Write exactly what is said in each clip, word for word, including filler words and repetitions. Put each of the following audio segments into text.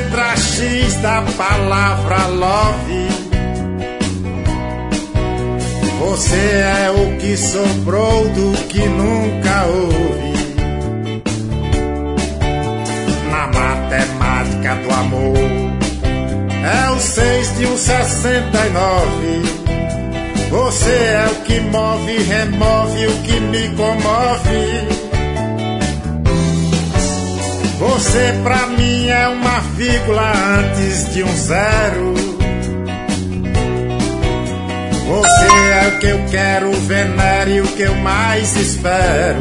letra X da palavra love. Você é o que sobrou do que nunca houve. Na matemática do amor é o seis de um sessenta e nove. Você é o que move, remove o que me comove. Você pra mim é uma vírgula antes de um zero. Você é o que eu quero, venere o que eu mais espero.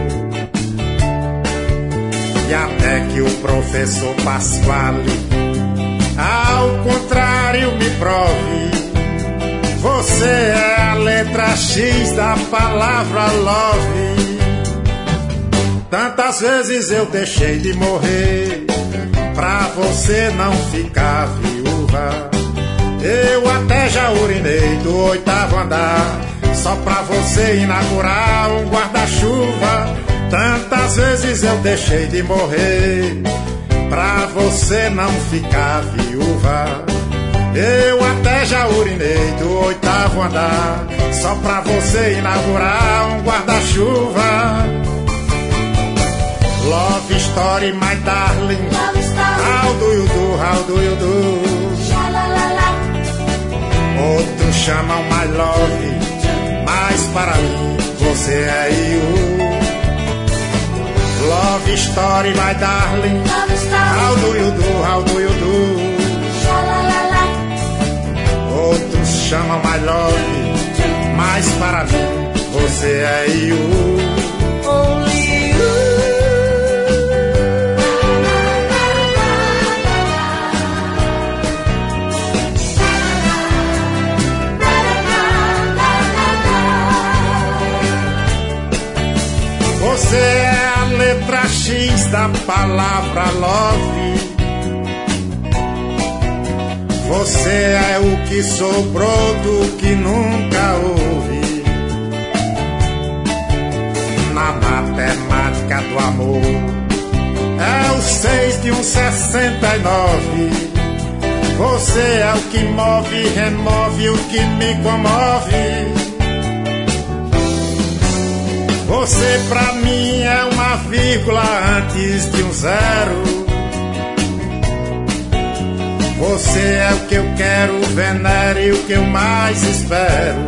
E até que o professor Pasquale ao contrário me prove. Você é a letra X da palavra love. Tantas vezes eu deixei de morrer pra você não ficar viúva. Eu até já urinei do oitavo andar só pra você inaugurar um guarda-chuva. Tantas vezes eu deixei de morrer pra você não ficar viúva. Eu até já urinei do oitavo andar só pra você inaugurar um guarda-chuva. Love story, my darling. Love story. How do you do, how do you do? Xalalala. Outros chamam my love, mas para mim você é you. Love story, my darling. Love story. How do you do, how do you do? Xalalala. Outros chamam my love, mas para mim você é you. Only you. Você é a letra X da palavra love. Você é o que sobrou do que nunca houve. Na matemática do amor é o seis de um sessenta e nove. Você é o que move, remove o que me comove. Você pra mim é uma vírgula antes de um zero. Você é o que eu quero, venere o que eu mais espero.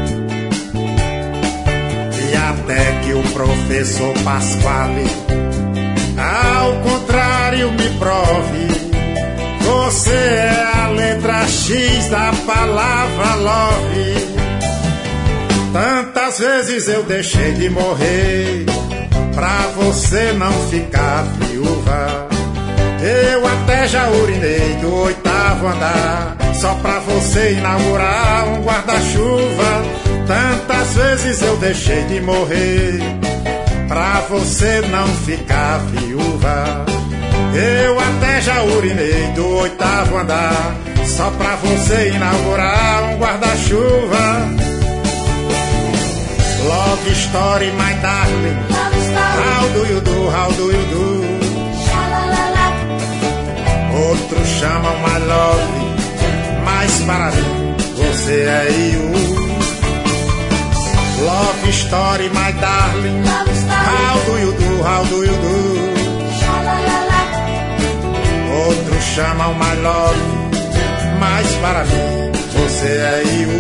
E até que o professor Pasquale ao contrário me prove. Você é a letra X da palavra love. Tantas vezes eu deixei de morrer pra você não ficar viúva. Eu até já urinei do oitavo andar só pra você inaugurar um guarda-chuva. Tantas vezes eu deixei de morrer pra você não ficar viúva. Eu até já urinei do oitavo andar só pra você inaugurar um guarda-chuva. Love story, my darling. Love story. How do you do, how do you do? Xalalala. Outros chamam my love, mas para mim você é you. Love story, my darling. Love story. How do you do, how do you do? Xalalala. Outros chamam my love, mas para mim você é you.